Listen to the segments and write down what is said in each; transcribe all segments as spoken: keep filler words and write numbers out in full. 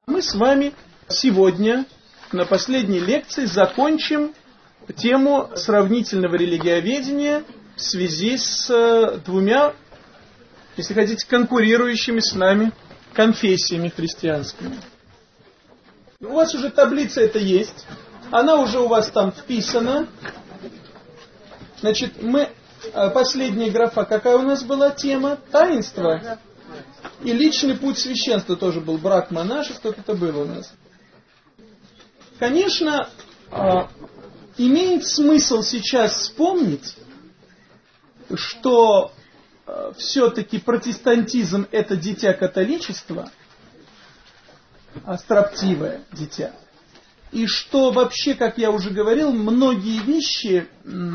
Мы с вами сегодня на последней лекции закончим тему сравнительного религиоведения в связи с двумя, если хотите, конкурирующими с нами конфессиями христианскими. У вас уже таблица эта есть, она уже у вас там вписана. Значит, мы, последняя графа, какая у нас была тема? Таинство. И личный путь священства тоже был, брак монашества, это было у нас. Конечно, имеет смысл сейчас вспомнить, что все-таки протестантизм это дитя католичества, строптивое дитя. И что вообще, как я уже говорил, многие вещи,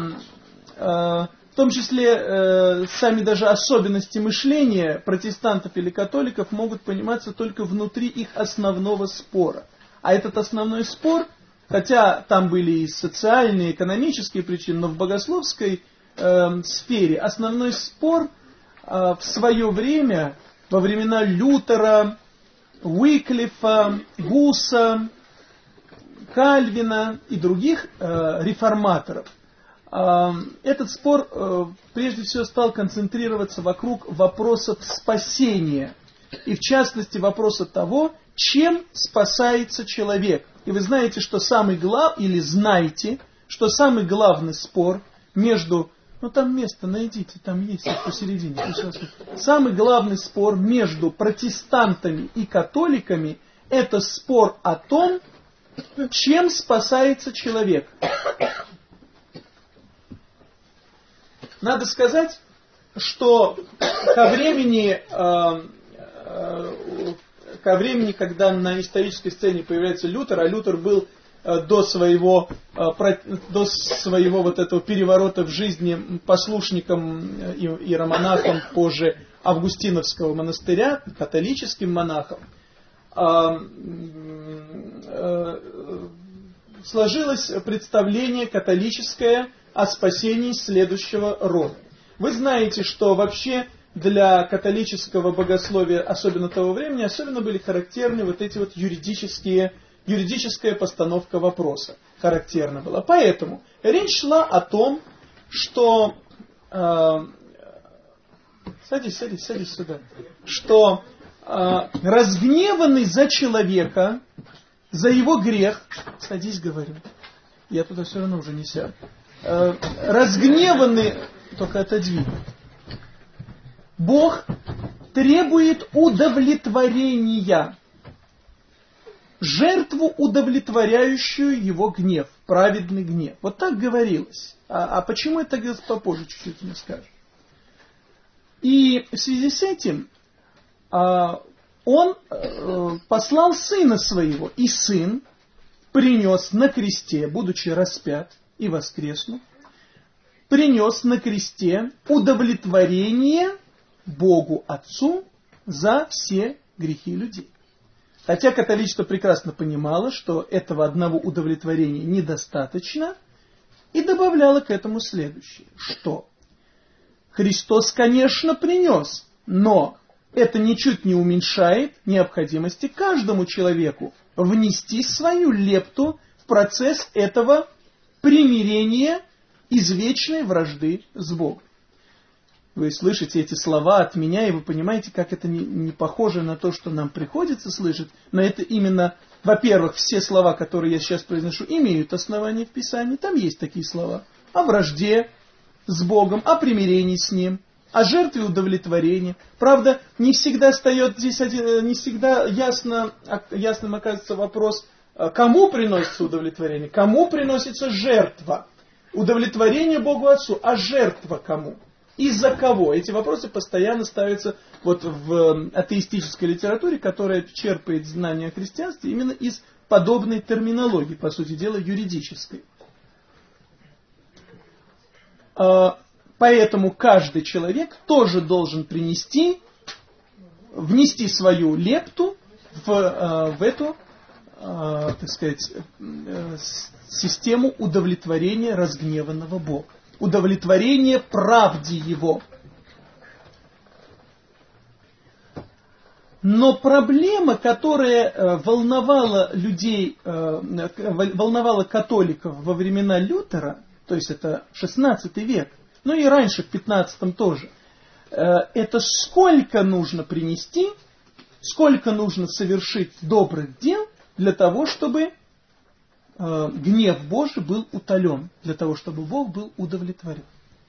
в том числе сами даже особенности мышления протестантов или католиков могут пониматься только внутри их основного спора. А этот основной спор, хотя там были и социальные, экономические причины, но в богословской э, сфере основной спор э, в свое время, во времена Лютера, Уиклифа, Гуса, Кальвина и других э, реформаторов, э, этот спор э, прежде всего стал концентрироваться вокруг вопросов спасения. И в частности вопроса того, чем спасается человек. И вы знаете, что самый главный, или знаете, что самый главный спор между, ну там место найдите, там есть посередине. Самый главный спор между протестантами и католиками, это спор о том, чем спасается человек. Надо сказать, что ко времени... Э, э, ко времени, когда на исторической сцене появляется Лютер, а Лютер был э, до своего, э, про, до своего вот этого переворота в жизни послушником и, и романахом позже Августиновского монастыря, католическим монахом, э, э, сложилось представление католическое о спасении следующего рода. Вы знаете, что вообще для католического богословия, особенно того времени, особенно были характерны вот эти вот юридические, юридическая постановка вопроса. Характерна была. Поэтому речь шла о том, что... Э, садись, садись, садись сюда. Что э, разгневанный за человека, за его грех... Садись, говорю. Я туда все равно уже не сяду. Э, разгневанный... Только отодвинь. Бог требует удовлетворения, жертву, удовлетворяющую его гнев, праведный гнев. Вот так говорилось. А, а почему это говорилось попозже, чуть-чуть мне скажешь. И в связи с этим а, он а, послал сына своего, и сын принес на кресте, будучи распят и воскреснув, принес на кресте удовлетворение Богу Отцу за все грехи людей. Хотя католичество прекрасно понимало, что этого одного удовлетворения недостаточно, и добавляло к этому следующее, что Христос, конечно, принес, но это ничуть не уменьшает необходимости каждому человеку внести свою лепту в процесс этого примирения из вечной вражды с Богом. Вы слышите эти слова от меня, и вы понимаете, как это не, не похоже на то, что нам приходится слышать. Но это именно, во-первых, все слова, которые я сейчас произношу, имеют основание в Писании. Там есть такие слова. О вражде с Богом, о примирении с Ним, о жертве удовлетворения. Правда, не всегда встает здесь, один, не всегда ясно, ясным оказывается вопрос, кому приносится удовлетворение, кому приносится жертва. Удовлетворение Богу Отцу, а жертва кому? Из-за кого? Эти вопросы постоянно ставятся вот в атеистической литературе, которая черпает знания о христианстве именно из подобной терминологии, по сути дела, юридической. Поэтому каждый человек тоже должен принести, внести свою лепту в, в эту, так сказать, систему удовлетворения разгневанного Бога. Удовлетворение правде Его. Но проблема, которая волновала людей, волновала католиков во времена Лютера, то есть это шестнадцатый век, ну и раньше, в пятнадцатом тоже, это сколько нужно принести, сколько нужно совершить добрых дел для того, чтобы гнев Божий был утолен, для того, чтобы Бог был удовлетворен.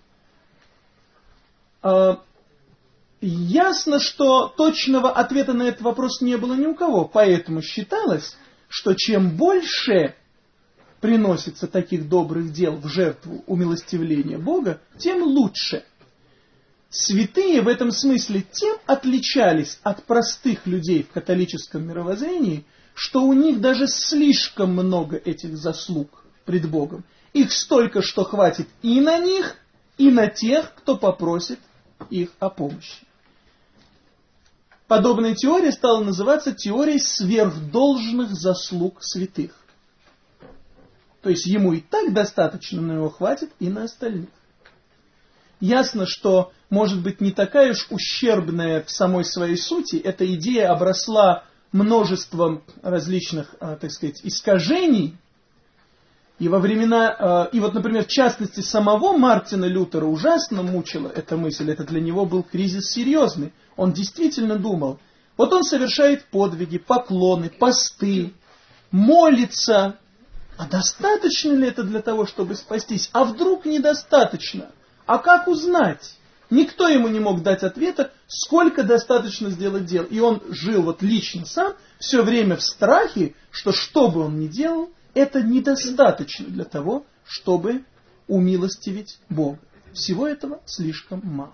Ясно, что точного ответа на этот вопрос не было ни у кого, поэтому считалось, что чем больше приносится таких добрых дел в жертву умилостивления Бога, тем лучше. Святые в этом смысле тем отличались от простых людей в католическом мировоззрении, что у них даже слишком много этих заслуг пред Богом. Их столько, что хватит и на них, и на тех, кто попросит их о помощи. Подобная теория стала называться теорией сверхдолжных заслуг святых. То есть ему и так достаточно, но его хватит и на остальных. Ясно, что может быть не такая уж ущербная в самой своей сути, эта идея обросла множеством различных, так сказать, искажений. И во времена, и вот, например, в частности, самого Мартина Лютера ужасно мучила эта мысль, это для него был кризис серьезный. Он действительно думал, вот он совершает подвиги, поклоны, посты, молится, а достаточно ли это для того, чтобы спастись? А вдруг недостаточно? А как узнать? Никто ему не мог дать ответа, сколько достаточно сделать дел. И он жил вот лично сам, все время в страхе, что что бы он ни делал, это недостаточно для того, чтобы умилостивить Бога. Всего этого слишком мало.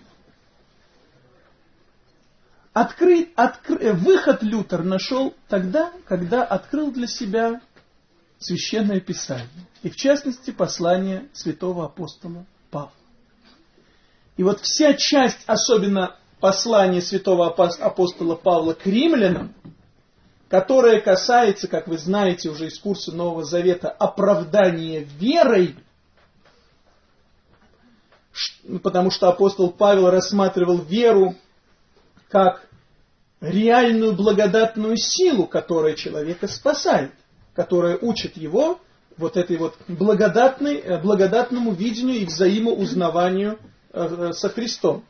Откры, откры, выход Лютер нашел тогда, когда открыл для себя Священное Писание. И в частности послание святого апостола Павла. И вот вся часть, особенно послания святого апостола Павла к римлянам, которая касается, как вы знаете уже из курса Нового Завета, оправдания верой, потому что апостол Павел рассматривал веру как реальную благодатную силу, которая человека спасает, которая учит его вот этой вот благодатной, благодатному видению и взаимоузнаванию со Христом.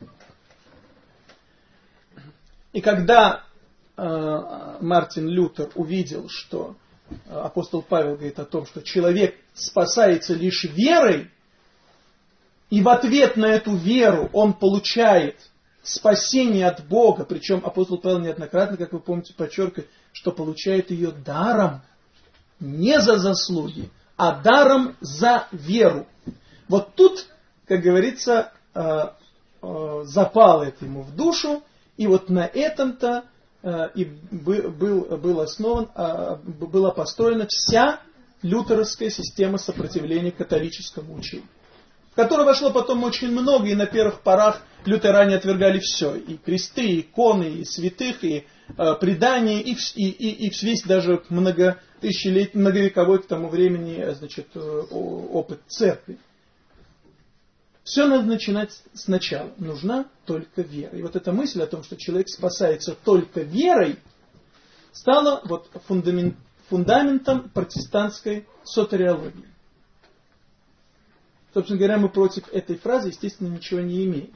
И когда э, Мартин Лютер увидел, что апостол Павел говорит о том, что человек спасается лишь верой, и в ответ на эту веру он получает спасение от Бога, причем апостол Павел неоднократно, как вы помните, подчеркивает, что получает ее даром, не за заслуги, а даром за веру. Вот тут, как говорится, запало это ему в душу, и вот на этом-то и был, был основан, была построена вся лютеровская система сопротивления католическому учению, в которую вошло потом очень много, и на первых порах лютеране отвергали все, и кресты, и иконы, и святых, и предания, и, и, и, и весь даже многотысячелетний, многовековой к тому времени, значит, опыт церкви. Все надо начинать сначала. Нужна только вера. И вот эта мысль о том, что человек спасается только верой, стала вот фундамент, фундаментом протестантской сотериологии. Собственно говоря, мы против этой фразы, естественно, ничего не имеем.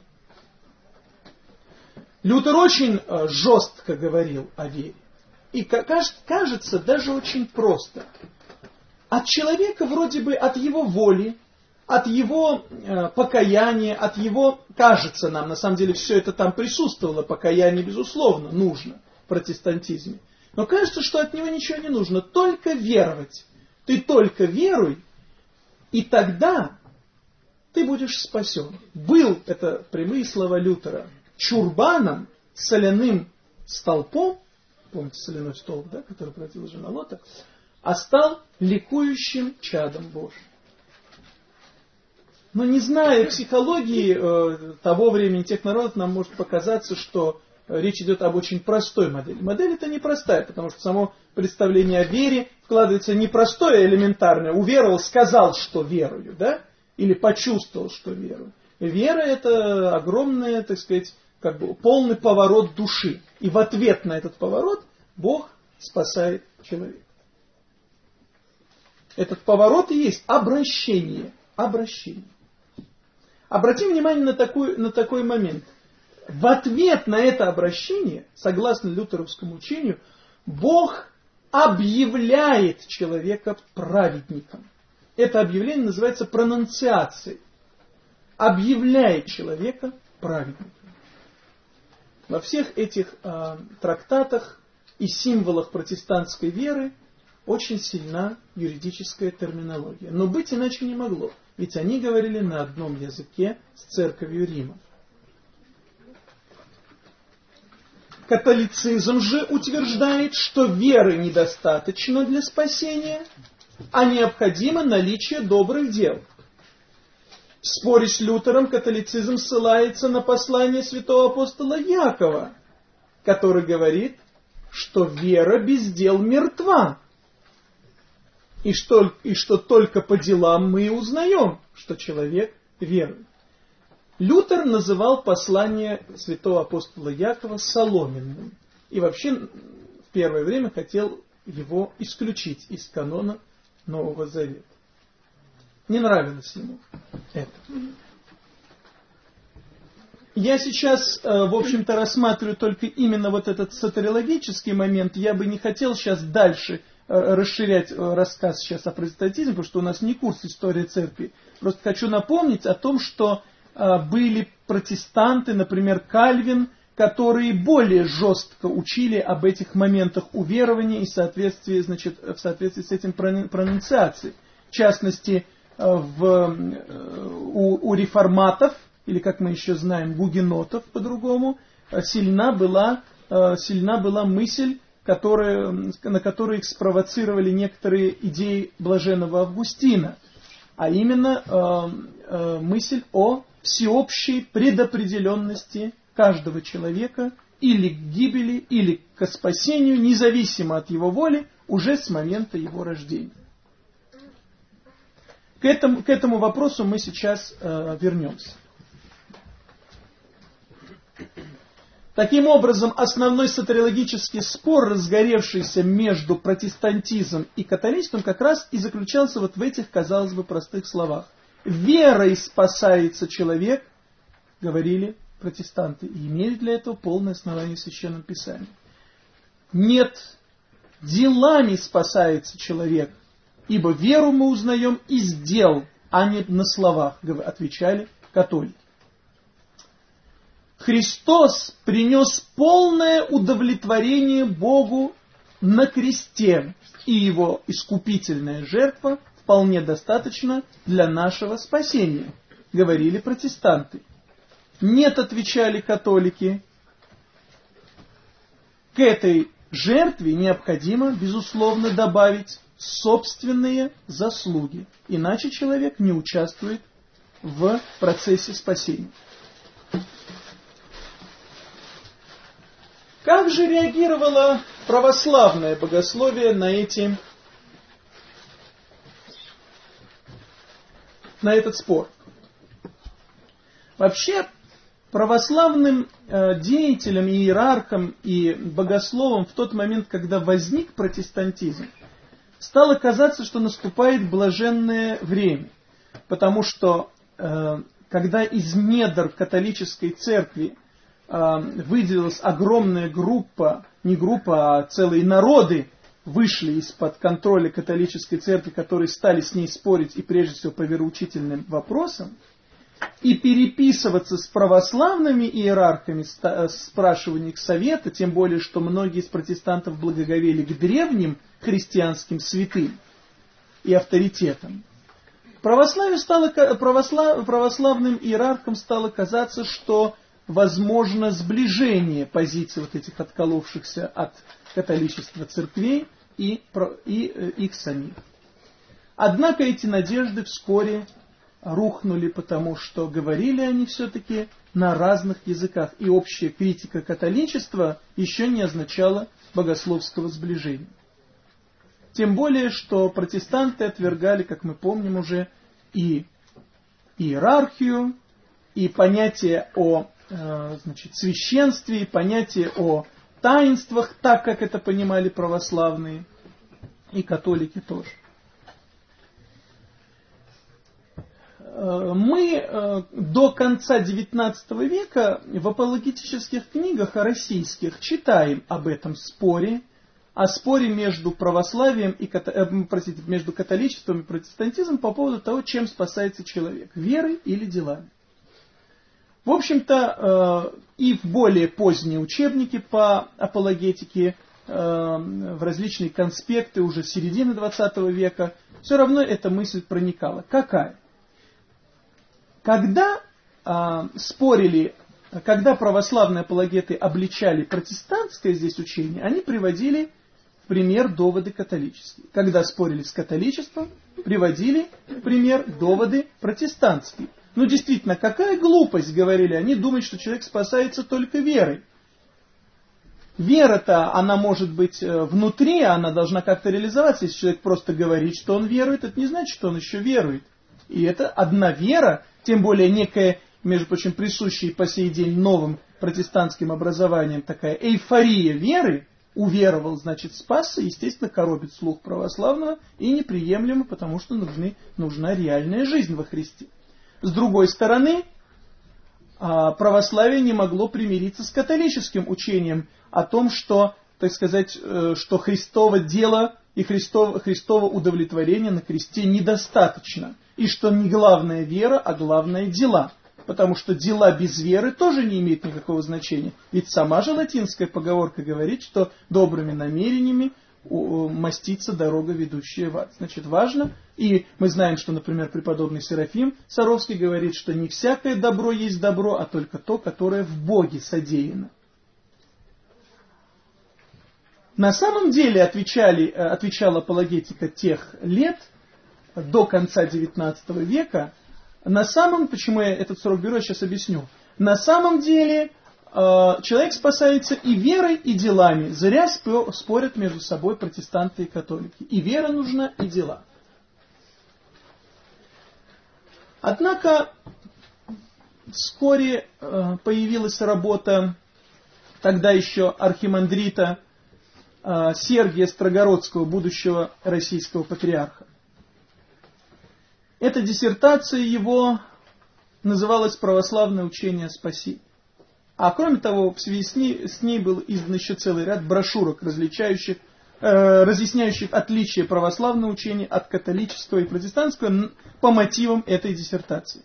Лютер очень жестко говорил о вере. И кажется, даже очень просто. От человека вроде бы, от его воли, от его э, покаяния, от его, кажется нам, на самом деле все это там присутствовало, покаяние, безусловно, нужно в протестантизме. Но кажется, что от него ничего не нужно, только веровать. Ты только веруй, и тогда ты будешь спасен. Был, это прямые слова Лютера, чурбаном, соляным столпом, помните соляной столб, да, который превратил жена Лота, а стал ликующим чадом Божьим. Но не зная психологии э, того времени, тех народов, нам может показаться, что э, речь идет об очень простой модели. Модель эта непростая, потому что само представление о вере вкладывается непростое, элементарное. Уверовал, сказал, что верую, да? Или почувствовал, что верую. Вера — это огромная, так сказать, как бы полный поворот души. И в ответ на этот поворот Бог спасает человека. Этот поворот и есть обращение. Обращение. Обратим внимание на такой, на такой момент. В ответ на это обращение, согласно лютеровскому учению, Бог объявляет человека праведником. Это объявление называется пронунциацией. Объявляет человека праведником. Во всех этих э, трактатах и символах протестантской веры очень сильна юридическая терминология. Но быть иначе не могло, ведь они говорили на одном языке с церковью Рима. Католицизм же утверждает, что веры недостаточно для спасения, а необходимо наличие добрых дел. В споре с Лютером католицизм ссылается на послание святого апостола Якова, который говорит, что вера без дел мертва, и что, и что только по делам мы и узнаем, что человек верует. Лютер называл послание святого апостола Якова соломенным, и вообще в первое время хотел его исключить из канона Нового Завета. Не нравилось ему это. Я сейчас, в общем-то, рассматриваю только именно вот этот сатериологический момент. Я бы не хотел сейчас дальше расширять рассказ сейчас о протестантизме, потому что у нас не курс истории церкви. Просто хочу напомнить о том, что были протестанты, например, Кальвин, которые более жестко учили об этих моментах уверования и в соответствии, значит, в соответствии с этим пронунциацией. В частности, в, у, у реформатов, или как мы еще знаем, гугенотов по-другому, сильна была, сильна была мысль, которая, на которую их спровоцировали некоторые идеи блаженного Августина, а именно э, э, мысль о всеобщей предопределенности каждого человека или к гибели, или к спасению, независимо от его воли, уже с момента его рождения. К этому, к этому вопросу мы сейчас э, вернемся. Таким образом, основной сатериологический спор, разгоревшийся между протестантизмом и католичеством, как раз и заключался вот в этих, казалось бы, простых словах. «Верой спасается человек», говорили протестанты, и имели для этого полное основание в Священном Писании. «Нет, делами спасается человек, ибо веру мы узнаем из дел, а не на словах», отвечали католики. Христос принес полное удовлетворение Богу на кресте, и его искупительная жертва вполне достаточна для нашего спасения, говорили протестанты. Нет, отвечали католики, к этой жертве необходимо, безусловно, добавить собственные заслуги, иначе человек не участвует в процессе спасения. Как же реагировало православное богословие на эти, на этот спор? Вообще, православным э, деятелям, иерархам и богословам в тот момент, когда возник протестантизм, стало казаться, что наступает блаженное время, потому что э, когда из недр католической церкви выделилась огромная группа, не группа, а целые народы вышли из-под контроля католической церкви, которые стали с ней спорить и прежде всего по вероучительным вопросам, и переписываться с православными иерархами, спрашивая их совета, тем более, что многие из протестантов благоговели к древним христианским святым и авторитетам. Православию стало, православ, православным иерархам стало казаться, что возможно сближение позиций вот этих отколовшихся от католичества церквей и, и э, их самих. Однако эти надежды вскоре рухнули, потому что говорили они все-таки на разных языках, и общая критика католичества еще не означала богословского сближения. Тем более, что протестанты отвергали, как мы помним уже, и иерархию, и понятие о значит, священстве, понятие о таинствах, так как это понимали православные и католики тоже. Мы до конца девятнадцатого века в апологетических книгах российских читаем об этом споре, о споре между православием и простите, между католичеством и протестантизмом по поводу того, чем спасается человек, верой или делами. В общем-то, и в более поздние учебники по апологетике, в различные конспекты уже середины двадцатого века, все равно эта мысль проникала. Какая? Когда а, спорили, когда православные апологеты обличали протестантское здесь учение, они приводили в пример доводы католические. Когда спорили с католичеством, приводили в пример доводы протестантские. Ну действительно, какая глупость, говорили они, думать, что человек спасается только верой. Вера-то, она может быть внутри, она должна как-то реализоваться. Если человек просто говорит, что он верует, это не значит, что он еще верует. И это одна вера, тем более некая, между прочим, присущая по сей день новым протестантским образованиям, такая эйфория веры, уверовал, значит спасся, естественно, коробит слух православного и неприемлемо, потому что нужны, нужна реальная жизнь во Христе. С другой стороны, православие не могло примириться с католическим учением о том, что, так сказать, что Христово дело и Христово, Христово удовлетворение на кресте недостаточно. И что не главная вера, а главное дела. Потому что дела без веры тоже не имеют никакого значения. Ведь сама же латинская поговорка говорит, что добрыми намерениями мастится дорога, ведущая в ад. Значит, важно. И мы знаем, что, например, преподобный Серафим Саровский говорит, что не всякое добро есть добро, а только то, которое в Боге содеяно. На самом деле, отвечали, отвечала апологетика тех лет, до конца девятнадцатого века, на самом, почему я этот срок беру, я сейчас объясню. На самом деле, человек спасается и верой, и делами. Зря спорят между собой протестанты и католики. И вера нужна, и дела. Однако, вскоре появилась работа тогда еще архимандрита Сергия Строгородского, будущего российского патриарха. Эта диссертация его называлась «Православное учение о спасении». А кроме того, в связи с ней, с ней был издан еще целый ряд брошюрок, различающих, э, разъясняющих отличия православного учения от католического и протестантского по мотивам этой диссертации.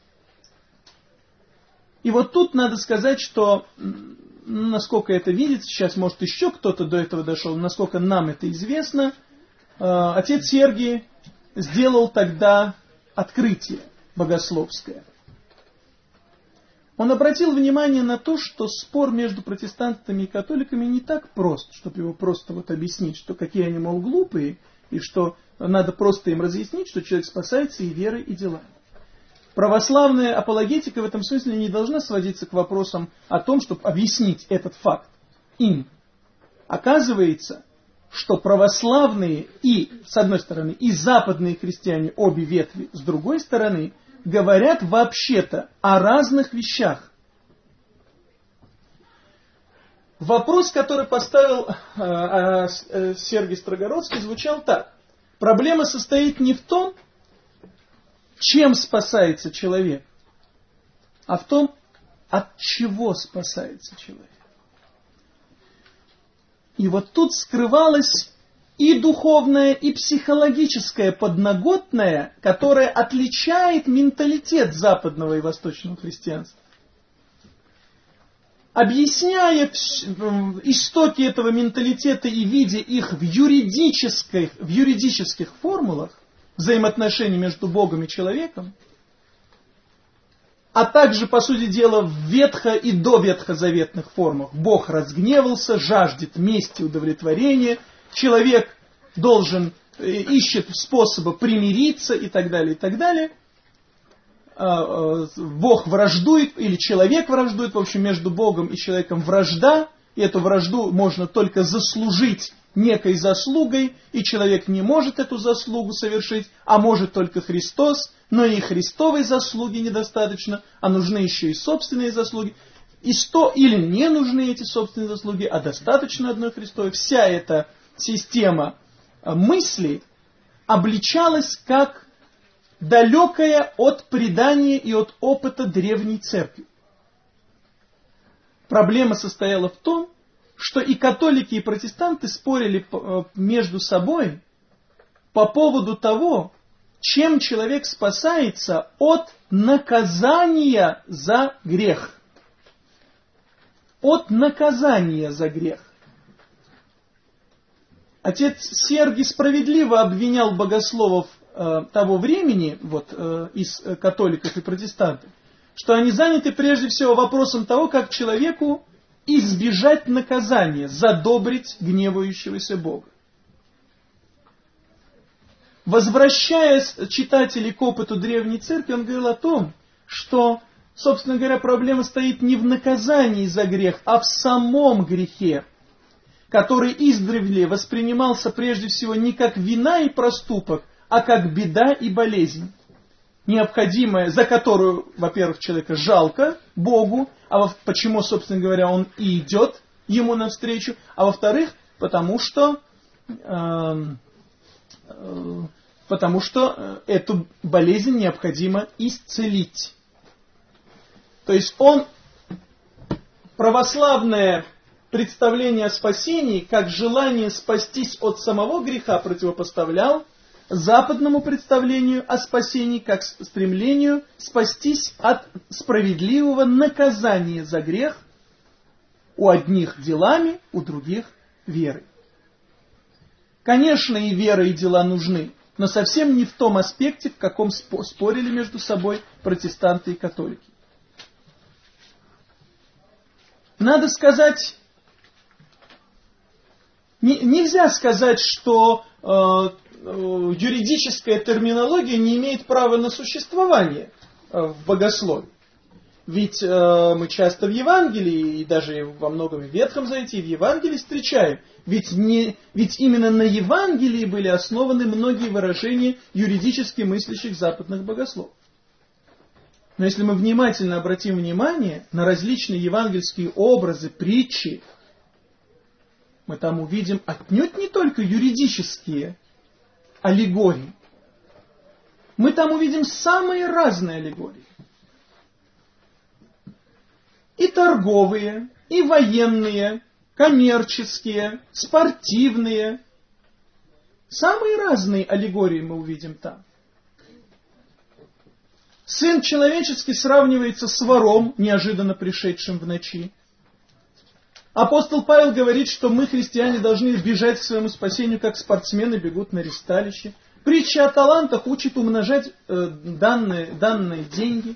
И вот тут надо сказать, что, насколько это видится, сейчас, может, еще кто-то до этого дошел, насколько нам это известно, э, отец Сергий сделал тогда открытие богословское. Он обратил внимание на то, что спор между протестантами и католиками не так прост, чтобы его просто вот объяснить, что какие они, мол, глупые, и что надо просто им разъяснить, что человек спасается и верой, и делами. Православная апологетика в этом смысле не должна сводиться к вопросам о том, чтобы объяснить этот факт им. Оказывается, что православные и, с одной стороны, и западные христиане, обе ветви, с другой стороны, говорят вообще-то о разных вещах. Вопрос, который поставил э, э, Сергий Строгородский, звучал так. Проблема состоит не в том, чем спасается человек, а в том, от чего спасается человек. И вот тут скрывалась и духовная, и психологическая подноготная, которая отличает менталитет западного и восточного христианства. Объясняя истоки этого менталитета и видя их в юридических, в юридических формулах взаимоотношений между Богом и человеком, а также, по сути дела, в ветхо- и доветхозаветных формах. Бог разгневался, жаждет мести, удовлетворения, человек должен, ищет способа примириться и так далее, и так далее. Бог враждует, или человек враждует, в общем, между Богом и человеком вражда, и эту вражду можно только заслужить некой заслугой, и человек не может эту заслугу совершить, а может только Христос, но и Христовой заслуги недостаточно, а нужны еще и собственные заслуги. И сто или не нужны эти собственные заслуги, а достаточно одной Христовой. Вся эта система мысли обличалась как далекая от предания и от опыта древней церкви. Проблема состояла в том, что и католики, и протестанты спорили между собой по поводу того, чем человек спасается от наказания за грех. От наказания за грех. Отец Сергий справедливо обвинял богословов э, того времени, вот, э, из э, католиков и протестантов, что они заняты прежде всего вопросом того, как человеку избежать наказания, задобрить гневающегося Бога. Возвращаясь читателей к опыту Древней Церкви, он говорил о том, что, собственно говоря, проблема стоит не в наказании за грех, а в самом грехе, который издревле воспринимался прежде всего не как вина и проступок, а как беда и болезнь, необходимая, за которую, во-первых, человека жалко Богу, а во почему, собственно говоря, он и идет ему навстречу, а во-вторых, потому что, э, э, потому что эту болезнь необходимо исцелить. То есть он православное представление о спасении, как желание спастись от самого греха, противопоставлял западному представлению о спасении, как стремлению спастись от справедливого наказания за грех, у одних делами, у других верой. Конечно, и вера, и дела нужны, но совсем не в том аспекте, в каком спорили между собой протестанты и католики. Надо сказать, не, нельзя сказать, что э, юридическая терминология не имеет права на существование в богословии. Ведь э, мы часто в Евангелии, и даже во многом в Ветхом Завете, и в Евангелии встречаем. Ведь, не, ведь именно на Евангелии были основаны многие выражения юридически мыслящих западных богословов. Но если мы внимательно обратим внимание на различные евангельские образы, притчи, мы там увидим отнюдь не только юридические аллегории. Мы там увидим самые разные аллегории. И торговые, и военные, коммерческие, спортивные. Самые разные аллегории мы увидим там. Сын человеческий сравнивается с вором, неожиданно пришедшим в ночи. Апостол Павел говорит, что мы, христиане, должны бежать к своему спасению, как спортсмены бегут на ристалище. Притча о талантах учит умножать э, данные, данные деньги,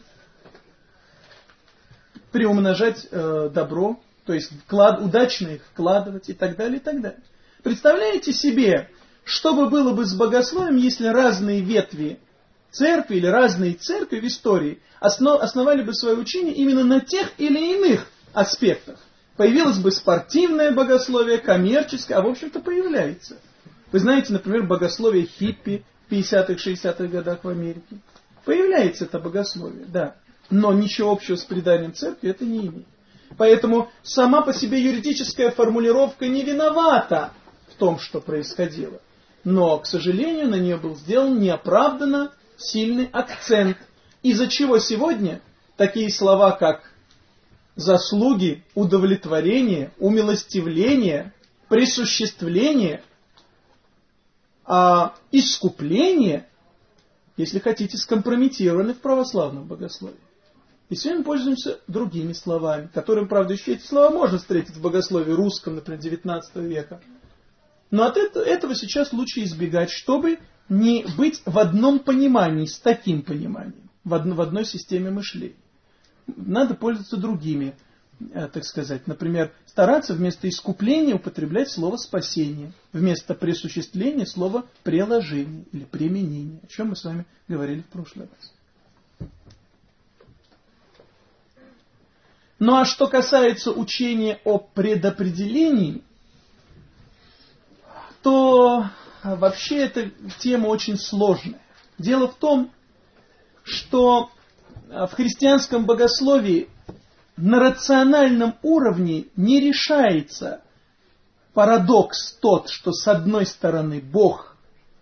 приумножать э, добро, то есть вклад, удачно их вкладывать и так далее, и так далее. Представляете себе, что бы было бы с богословием, если разные ветви церкви или разные церкви в истории основ, основали бы свое учение именно на тех или иных аспектах? Появилось бы спортивное богословие, коммерческое, а в общем-то появляется. Вы знаете, например, богословие хиппи в пятидесятых-шестидесятых годах в Америке. Появляется это богословие, да. Но ничего общего с преданием церкви это не имеет. Поэтому сама по себе юридическая формулировка не виновата в том, что происходило. Но, к сожалению, на нее был сделан неоправданно сильный акцент. Из-за чего сегодня такие слова, как заслуги, удовлетворение, умилостивление, присуществление, а искупление, если хотите, скомпрометированы в православном богословии. И сегодня мы пользуемся другими словами, которым, правда, еще эти слова можно встретить в богословии русском, например, девятнадцатого века. Но от этого сейчас лучше избегать, чтобы не быть в одном понимании, с таким пониманием, в одной системе мышления. Надо пользоваться другими, так сказать. Например, стараться вместо искупления употреблять слово спасение, вместо присуществления слово приложение или применение, о чем мы с вами говорили в прошлый раз. Ну а что касается учения о предопределении, то вообще эта тема очень сложная. Дело в том, что в христианском богословии на рациональном уровне не решается парадокс тот, что с одной стороны Бог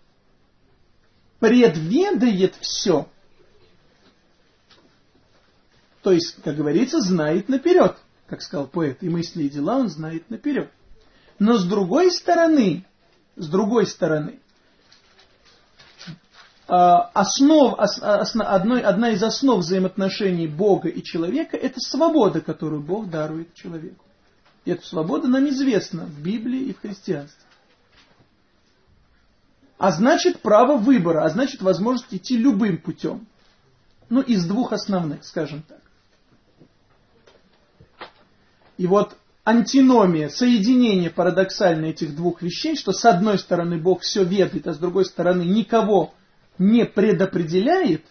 предведает все, то есть, как говорится, знает наперед, как сказал поэт, и мысли, и дела он знает наперед. Но с другой стороны, с другой стороны, основ, основ, одной, одна из основ взаимоотношений Бога и человека – это свобода, которую Бог дарует человеку. И эта свобода нам известна в Библии и в христианстве. А значит, право выбора, а значит, возможность идти любым путем. Ну, из двух основных, скажем так. И вот антиномия, соединение парадоксальное этих двух вещей, что с одной стороны Бог все ведает, а с другой стороны никого не предопределяет,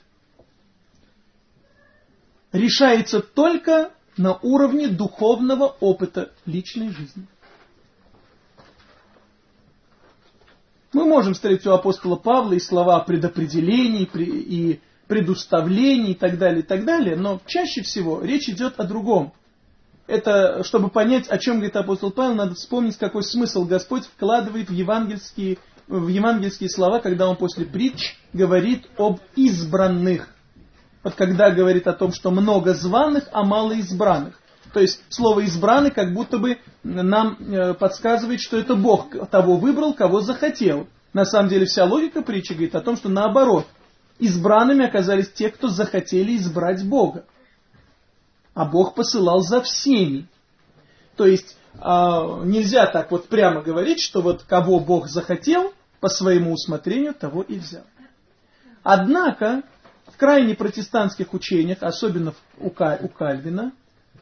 решается только на уровне духовного опыта личной жизни. Мы можем встретить у апостола Павла и слова о предопределении, и предуставлении и так далее, и так далее, но чаще всего речь идет о другом. Это, чтобы понять, о чем говорит апостол Павел, надо вспомнить, какой смысл Господь вкладывает в евангельские, в евангельские слова, когда он после притч говорит об избранных. Вот когда говорит о том, что много званых, а мало избранных. То есть слово «избранный» как будто бы нам подсказывает, что это Бог того выбрал, кого захотел. На самом деле вся логика притчи говорит о том, что наоборот. Избранными оказались те, кто захотели избрать Бога. А Бог посылал за всеми. То есть нельзя так вот прямо говорить, что вот кого Бог захотел, по своему усмотрению того и взял. Однако в крайне протестантских учениях, особенно у Кальвина,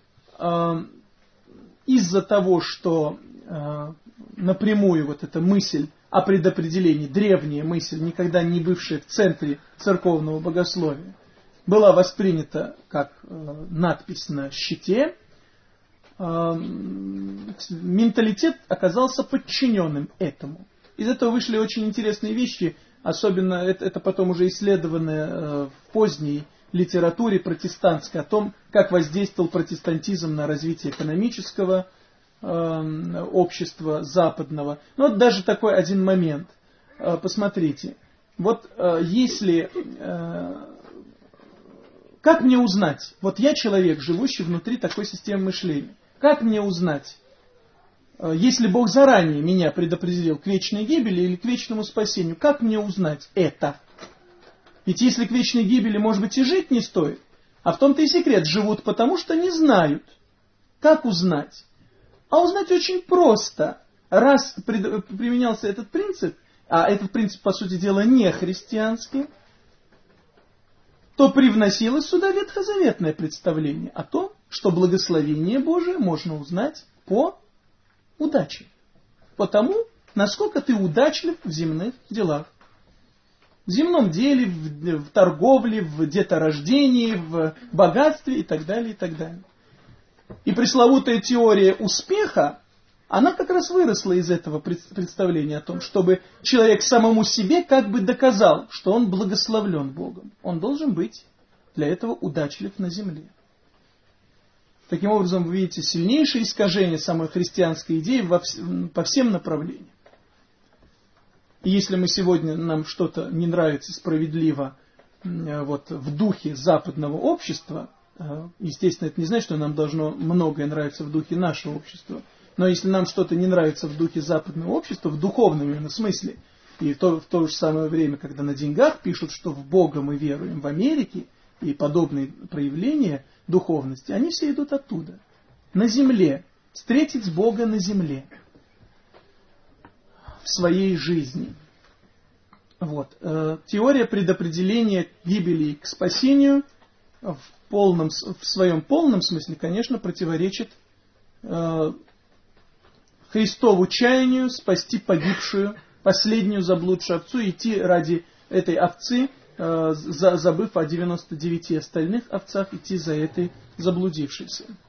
из-за того, что напрямую вот эта мысль о предопределении, древняя мысль, никогда не бывшая в центре церковного богословия, была воспринята как надпись на щите, менталитет оказался подчиненным этому. Из этого вышли очень интересные вещи, особенно это, это потом уже исследованное в поздней литературе протестантской, о том, как воздействовал протестантизм на развитие экономического э, общества западного. Ну вот даже такой один момент. Э, посмотрите. Вот э, если... Э, как мне узнать? Вот я человек, живущий внутри такой системы мышления. Как мне узнать, э, если Бог заранее меня предопределил к вечной гибели или к вечному спасению, как мне узнать это? Ведь если к вечной гибели, может быть, и жить не стоит. А в том-то и секрет. Живут потому, что не знают. Как узнать? А узнать очень просто. Раз применялся этот принцип, а этот принцип, по сути дела, не христианский, то привносилось сюда ветхозаветное представление о том, что благословение Божие можно узнать по удаче. По тому, насколько ты удачлив в земных делах. В земном деле, в, в торговле, в деторождении, в богатстве и так далее, и так далее. И пресловутая теория успеха, она как раз выросла из этого представления о том, чтобы человек самому себе как бы доказал, что он благословлен Богом. Он должен быть для этого удачлив на земле. Таким образом, вы видите сильнейшее искажение самой христианской идеи во, по всем направлениям. И если мы сегодня, нам что-то не нравится справедливо вот, в духе западного общества, естественно, это не значит, что нам должно многое нравиться в духе нашего общества, но если нам что-то не нравится в духе западного общества, в духовном именно смысле, и в то, в то же самое время, когда на деньгах пишут, что в Бога мы веруем в Америке, и подобные проявления духовности, они все идут оттуда. На земле. Встретить Бога на земле. В своей жизни. Вот. Теория предопределения гибели к спасению в, полном, в своем полном смысле, конечно, противоречит э, Христову чаянию спасти погибшую, последнюю заблудшую овцу, и идти ради этой овцы, э, за, забыв о девяноста девяти остальных овцах, идти за этой заблудившейся.